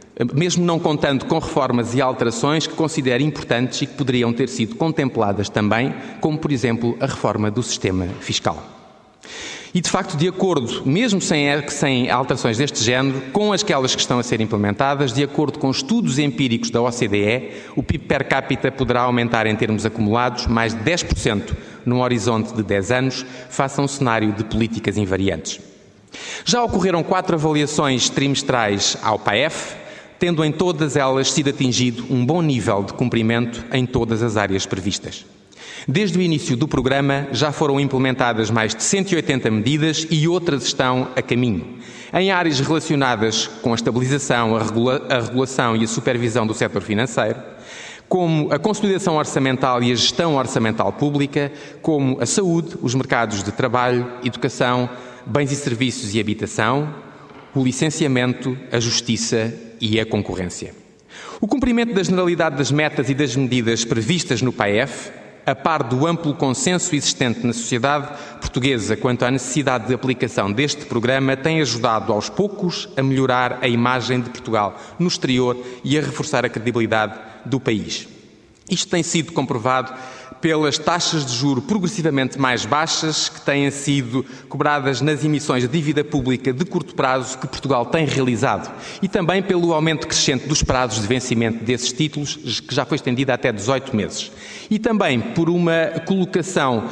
com reformas e alterações que considero importantes e que poderiam ter sido contempladas também, como, por exemplo, a reforma do sistema fiscal. E, de facto, de acordo, mesmo sem alterações deste género, com aquelas que estão a ser implementadas, de acordo com estudos empíricos da OCDE, o PIB per capita poderá aumentar em termos acumulados mais de 10% num horizonte de 10 anos, face a um cenário de políticas invariantes. Já ocorreram 4 avaliações trimestrais ao PAEF, tendo em todas elas sido atingido um bom nível de cumprimento em todas as áreas previstas. Desde o início do programa já foram implementadas mais de 180 medidas e outras estão a caminho, em áreas relacionadas com a estabilização, a regulação e a supervisão do setor financeiro, como a consolidação orçamental e a gestão orçamental pública, como a saúde, os mercados de trabalho, educação, bens e serviços e habitação, o licenciamento, a justiça e a concorrência. O cumprimento da generalidade das metas e das medidas previstas no PAEF, a par do amplo consenso existente na sociedade portuguesa quanto à necessidade de aplicação deste programa, tem ajudado aos poucos a melhorar a imagem de Portugal no exterior e a reforçar a credibilidade do país. Isto tem sido comprovado pelas taxas de juros progressivamente mais baixas que têm sido cobradas nas emissões de dívida pública de curto prazo que Portugal tem realizado e também pelo aumento crescente dos prazos de vencimento desses títulos, que já foi estendida até 18 meses. E também por uma colocação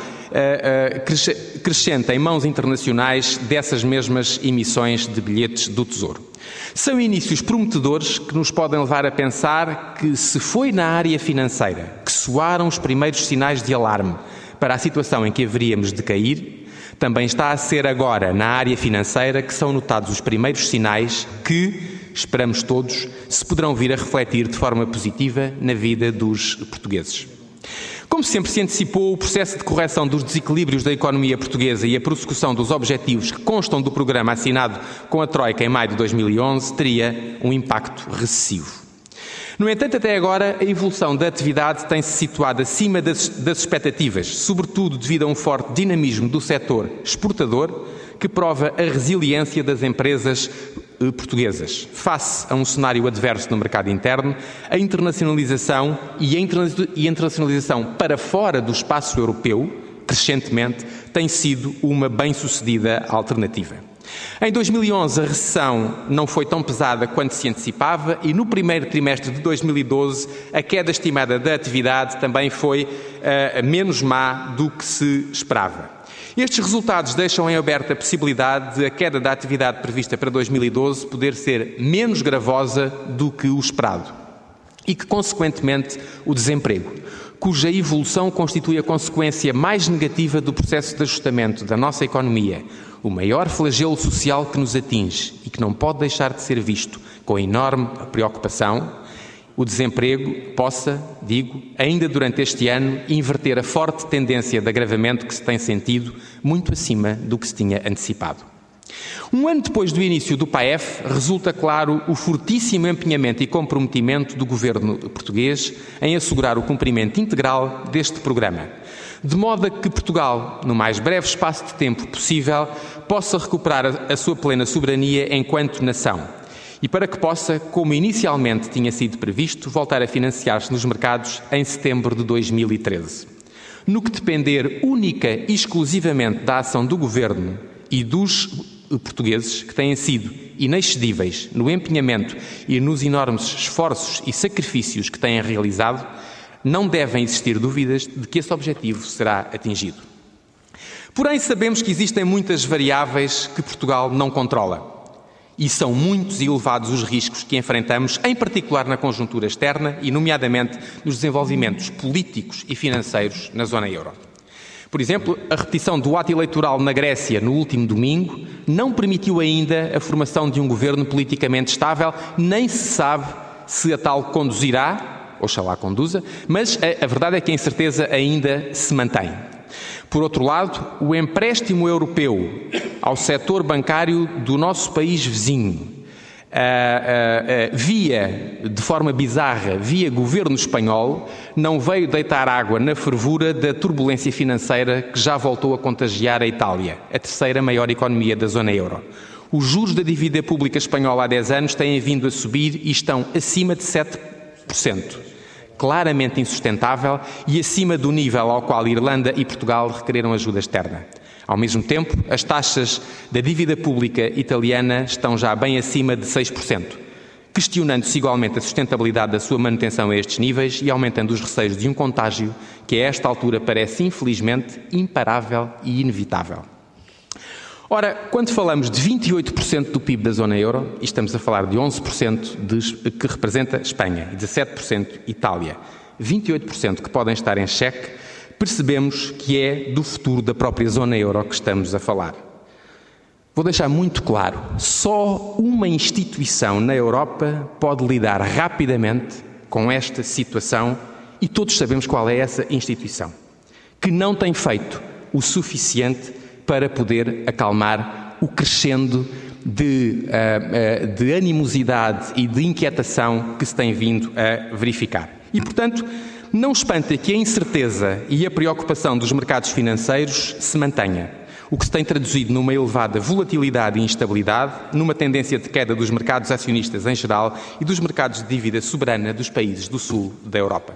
crescente em mãos internacionais dessas mesmas emissões de bilhetes do Tesouro. São inícios prometedores que nos podem levar a pensar que, se foi na área financeira que soaram os primeiros sinais de alarme para a situação em que haveríamos de cair, também está a ser agora na área financeira que são notados os primeiros sinais que, esperamos todos, se poderão vir a refletir de forma positiva na vida dos portugueses. Como sempre se antecipou, o processo de correção dos desequilíbrios da economia portuguesa e a prossecução dos objetivos que constam do programa assinado com a Troika em maio de 2011 teria um impacto recessivo. No entanto, até agora, a evolução da atividade tem-se situado acima das expectativas, sobretudo devido a um forte dinamismo do setor exportador, que prova a resiliência das empresas portuguesas face a um cenário adverso no mercado interno, a internacionalização e a internacionalização para fora do espaço europeu, crescentemente, tem sido uma bem-sucedida alternativa. Em 2011, a recessão não foi tão pesada quanto se antecipava e no primeiro trimestre de 2012 a queda estimada da atividade também foi menos má do que se esperava. Estes resultados deixam em aberto a possibilidade de a queda da atividade prevista para 2012 poder ser menos gravosa do que o esperado e que, consequentemente, o desemprego, cuja evolução constitui a consequência mais negativa do processo de ajustamento da nossa economia, o maior flagelo social que nos atinge e que não pode deixar de ser visto com enorme preocupação, o desemprego possa, ainda durante este ano, inverter a forte tendência de agravamento que se tem sentido muito acima do que se tinha antecipado. Um ano depois do início do PAEF, resulta claro o fortíssimo empenhamento e comprometimento do governo português em assegurar o cumprimento integral deste programa, de modo a que Portugal, no mais breve espaço de tempo possível, possa recuperar a sua plena soberania enquanto nação e para que possa, como inicialmente tinha sido previsto, voltar a financiar-se nos mercados em setembro de 2013. No que depender única e exclusivamente da ação do Governo e dos portugueses, que têm sido inexcedíveis no empenhamento e nos enormes esforços e sacrifícios que têm realizado, não devem existir dúvidas de que esse objetivo será atingido. Porém, sabemos que existem muitas variáveis que Portugal não controla. E são muitos e elevados os riscos que enfrentamos, em particular na conjuntura externa e, nomeadamente, nos desenvolvimentos políticos e financeiros na zona euro. Por exemplo, a repetição do ato eleitoral na Grécia no último domingo não permitiu ainda a formação de um governo politicamente estável, nem se sabe se a tal conduzirá, oxalá conduza, mas a verdade é que a incerteza ainda se mantém. Por outro lado, o empréstimo europeu ao setor bancário do nosso país vizinho, de forma bizarra, via governo espanhol, não veio deitar água na fervura da turbulência financeira que já voltou a contagiar a Itália, a terceira maior economia da zona euro. Os juros da dívida pública espanhola há 10 anos têm vindo a subir e estão acima de 7%. Claramente insustentável e acima do nível ao qual Irlanda e Portugal requereram ajuda externa. Ao mesmo tempo, as taxas da dívida pública italiana estão já bem acima de 6%, questionando-se igualmente a sustentabilidade da sua manutenção a estes níveis e aumentando os receios de um contágio que a esta altura parece infelizmente imparável e inevitável. Ora, quando falamos de 28% do PIB da zona euro, e estamos a falar de 11% que representa Espanha e 17% Itália, 28% que podem estar em xeque, percebemos que é do futuro da própria zona euro que estamos a falar. Vou deixar muito claro, só uma instituição na Europa pode lidar rapidamente com esta situação e todos sabemos qual é essa instituição, que não tem feito o suficiente para poder acalmar o crescendo de animosidade e de inquietação que se tem vindo a verificar. E, portanto, não espanta que a incerteza e a preocupação dos mercados financeiros se mantenha, o que se tem traduzido numa elevada volatilidade e instabilidade, numa tendência de queda dos mercados acionistas em geral e dos mercados de dívida soberana dos países do sul da Europa.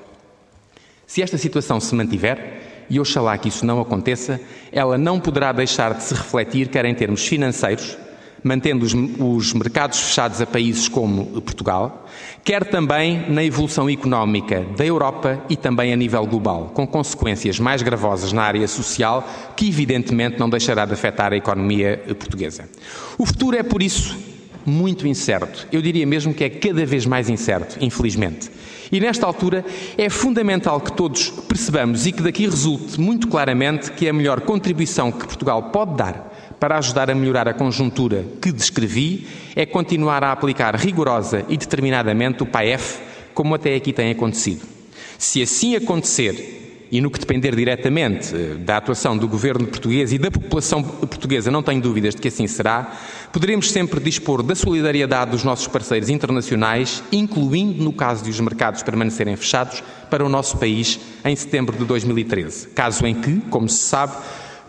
Se esta situação se mantiver, e oxalá que isso não aconteça, ela não poderá deixar de se refletir, quer em termos financeiros, mantendo os mercados fechados a países como Portugal, quer também na evolução económica da Europa e também a nível global, com consequências mais gravosas na área social, que evidentemente não deixará de afetar a economia portuguesa. O futuro é, por isso, muito incerto. Eu diria mesmo que é cada vez mais incerto, infelizmente. E nesta altura é fundamental que todos percebamos e que daqui resulte muito claramente que a melhor contribuição que Portugal pode dar para ajudar a melhorar a conjuntura que descrevi é continuar a aplicar rigorosa e determinadamente o PAEF, como até aqui tem acontecido. Se assim acontecer, e no que depender diretamente da atuação do governo português e da população portuguesa, não tenho dúvidas de que assim será, poderemos sempre dispor da solidariedade dos nossos parceiros internacionais, incluindo no caso de os mercados permanecerem fechados, para o nosso país em setembro de 2013, caso em que, como se sabe,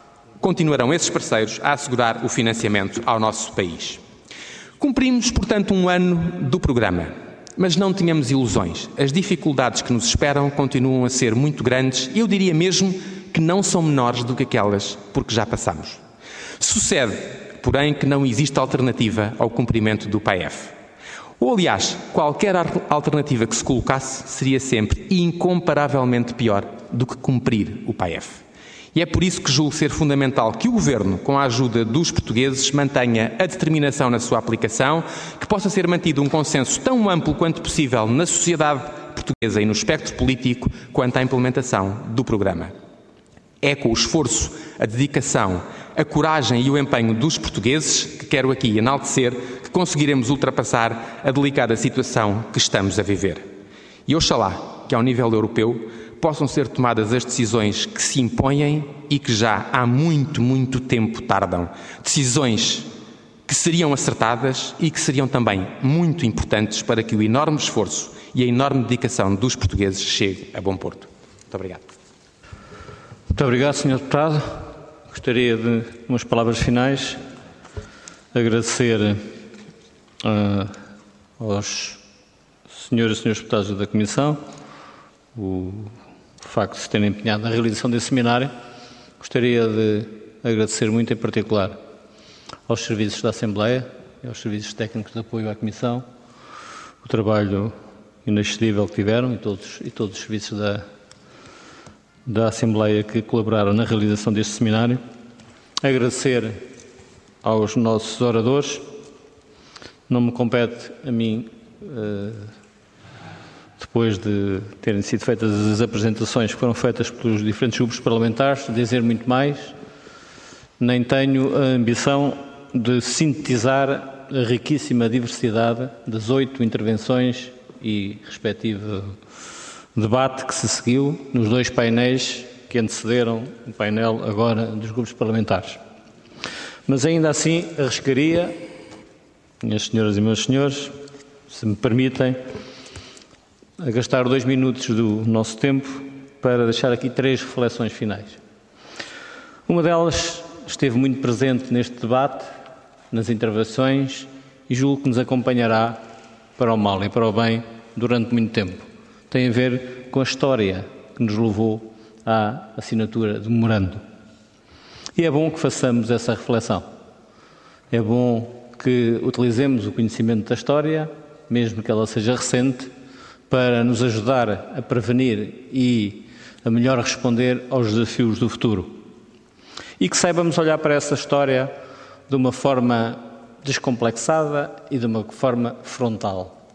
continuarão esses parceiros a assegurar o financiamento ao nosso país. Cumprimos, portanto, um ano do programa, mas não tínhamos ilusões. As dificuldades que nos esperam continuam a ser muito grandes e eu diria mesmo que não são menores do que aquelas por que já passamos. Sucede, porém, que não existe alternativa ao cumprimento do PAEF. Ou, aliás, qualquer alternativa que se colocasse seria sempre incomparavelmente pior do que cumprir o PAEF. E é por isso que julgo ser fundamental que o Governo, com a ajuda dos portugueses, mantenha a determinação na sua aplicação, que possa ser mantido um consenso tão amplo quanto possível na sociedade portuguesa e no espectro político quanto à implementação do programa. É com o esforço, a dedicação, a coragem e o empenho dos portugueses, que quero aqui enaltecer, que conseguiremos ultrapassar a delicada situação que estamos a viver. E oxalá que, ao nível europeu, possam ser tomadas as decisões que se impõem e que já há muito, muito tempo tardam. Decisões que seriam acertadas e que seriam também muito importantes para que o enorme esforço e a enorme dedicação dos portugueses chegue a bom porto. Muito obrigado. Muito obrigado, Sr. Deputado. Gostaria de umas palavras finais. Agradecer aos senhores e senhores deputados da Comissão o facto de se terem empenhado na realização desse seminário. Gostaria de agradecer muito, em particular, aos serviços da Assembleia e aos serviços técnicos de apoio à Comissão, o trabalho inexcedível que tiveram e todos os serviços da Assembleia que colaboraram na realização deste seminário. Agradecer aos nossos oradores. Não me compete a mim, depois de terem sido feitas as apresentações que foram feitas pelos diferentes grupos parlamentares, dizer muito mais. Nem tenho a ambição de sintetizar a riquíssima diversidade das 8 intervenções e respectivo debate que se seguiu nos 2 painéis que antecederam o painel agora dos grupos parlamentares. Mas ainda assim arriscaria, minhas senhoras e meus senhores, se me permitem, a gastar 2 minutos do nosso tempo para deixar aqui 3 reflexões finais. Uma delas esteve muito presente neste debate, nas intervenções, e julgo que nos acompanhará para o mal e para o bem durante muito tempo. Tem a ver com a história que nos levou à assinatura do memorando. E é bom que façamos essa reflexão. É bom que utilizemos o conhecimento da história, mesmo que ela seja recente, para nos ajudar a prevenir e a melhor responder aos desafios do futuro. E que saibamos olhar para essa história de uma forma descomplexada e de uma forma frontal.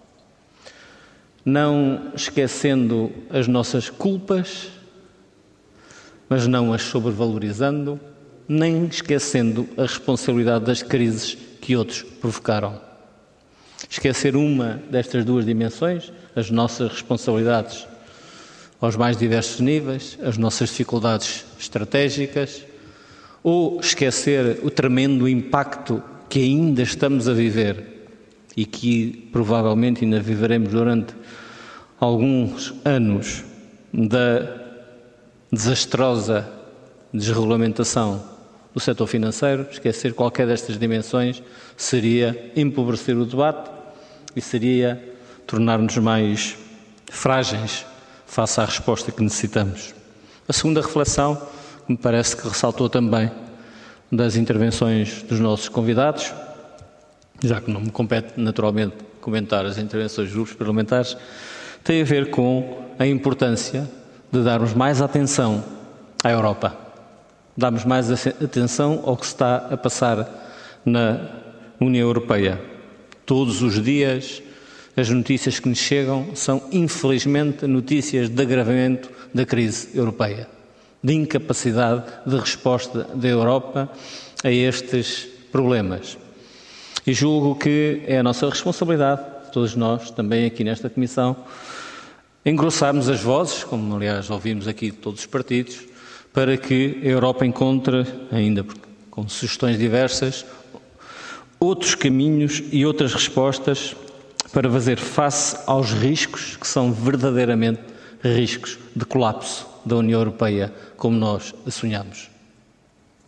Não esquecendo as nossas culpas, mas não as sobrevalorizando, nem esquecendo a responsabilidade das crises que outros provocaram. Esquecer uma destas 2 dimensões, as nossas responsabilidades aos mais diversos níveis, as nossas dificuldades estratégicas, ou esquecer o tremendo impacto que ainda estamos a viver e que provavelmente ainda viveremos durante alguns anos da desastrosa desregulamentação do setor financeiro. Esquecer qualquer destas dimensões seria empobrecer o debate e seria tornar-nos mais frágeis face à resposta que necessitamos. A segunda reflexão, que me parece que ressaltou também das intervenções dos nossos convidados, já que não me compete naturalmente comentar as intervenções dos grupos parlamentares, tem a ver com a importância de darmos mais atenção à Europa. Darmos mais atenção ao que se está a passar na União Europeia. Todos os dias as notícias que nos chegam são, infelizmente, notícias de agravamento da crise europeia, de incapacidade de resposta da Europa a estes problemas. E julgo que é a nossa responsabilidade, todos nós, também aqui nesta Comissão, engrossarmos as vozes, como aliás ouvimos aqui de todos os partidos, para que a Europa encontre, ainda com sugestões diversas, outros caminhos e outras respostas para fazer face aos riscos que são verdadeiramente riscos de colapso da União Europeia, como nós a sonhamos.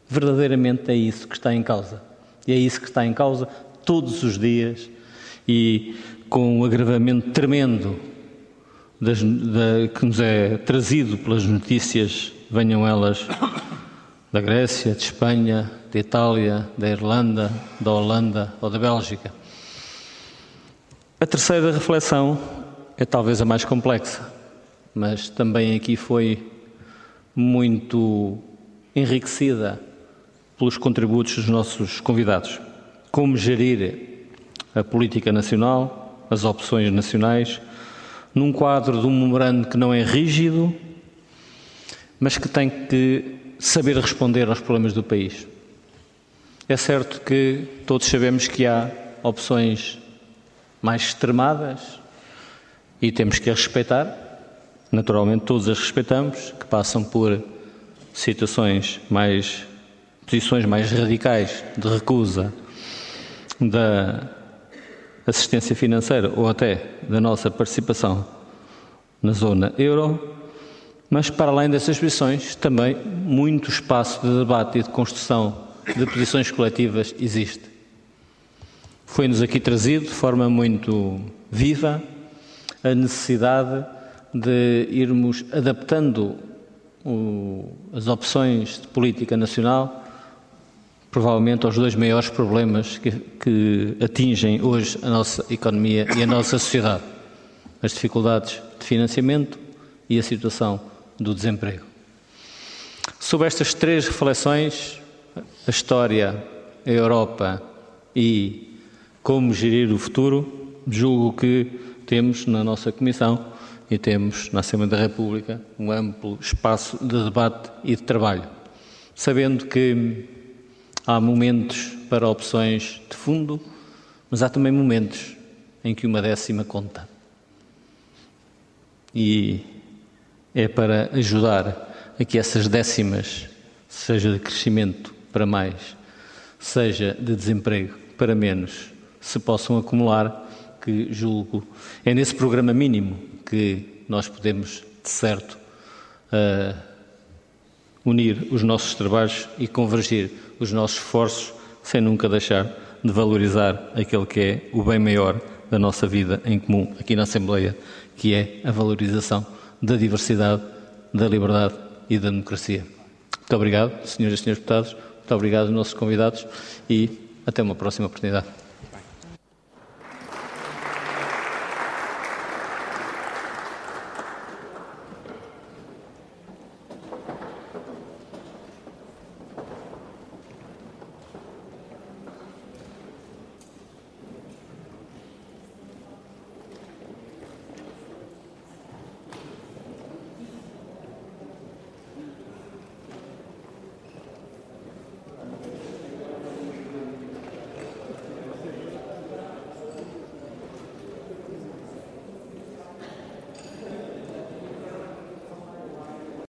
Verdadeiramente é isso que está em causa. E é isso que está em causa todos os dias e com um agravamento tremendo que nos é trazido pelas notícias, venham elas da Grécia, de Espanha, da Itália, da Irlanda, da Holanda ou da Bélgica. A terceira reflexão é talvez a mais complexa, mas também aqui foi muito enriquecida pelos contributos dos nossos convidados. Como gerir a política nacional, as opções nacionais, num quadro de um memorando que não é rígido, mas que tem que saber responder aos problemas do país. É certo que todos sabemos que há opções mais extremadas e temos que as respeitar, naturalmente todos as respeitamos, que passam por posições mais radicais de recusa da assistência financeira ou até da nossa participação na zona euro, mas para além dessas posições também muito espaço de debate e de construção de posições coletivas existe. Foi-nos aqui trazido de forma muito viva a necessidade de irmos adaptando as opções de política nacional, provavelmente aos dois maiores problemas que atingem hoje a nossa economia e a nossa sociedade: as dificuldades de financiamento e a situação do desemprego. Sobre estas três reflexões, a história, a Europa e como gerir o futuro, julgo que temos na nossa Comissão e temos na Assembleia da República um amplo espaço de debate e de trabalho, sabendo que há momentos para opções de fundo, mas há também momentos em que uma décima conta. E é para ajudar a que essas décimas, seja de crescimento para mais, seja de desemprego para menos, se possam acumular, que julgo é nesse programa mínimo que nós podemos, de certo, unir os nossos trabalhos e convergir os nossos esforços, sem nunca deixar de valorizar aquele que é o bem maior da nossa vida em comum aqui na Assembleia, que é a valorização da diversidade, da liberdade e da democracia. Muito obrigado, senhoras e senhores deputados, muito obrigado aos nossos convidados e até uma próxima oportunidade.